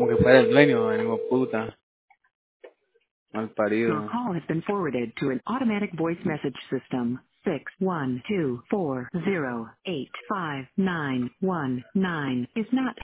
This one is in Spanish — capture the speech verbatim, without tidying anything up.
Como que fuera el dueño, ánimo puta. Mal Your parido. call has been forwarded to an automatic voice message system. Six one two four zero eight five nine one nine is not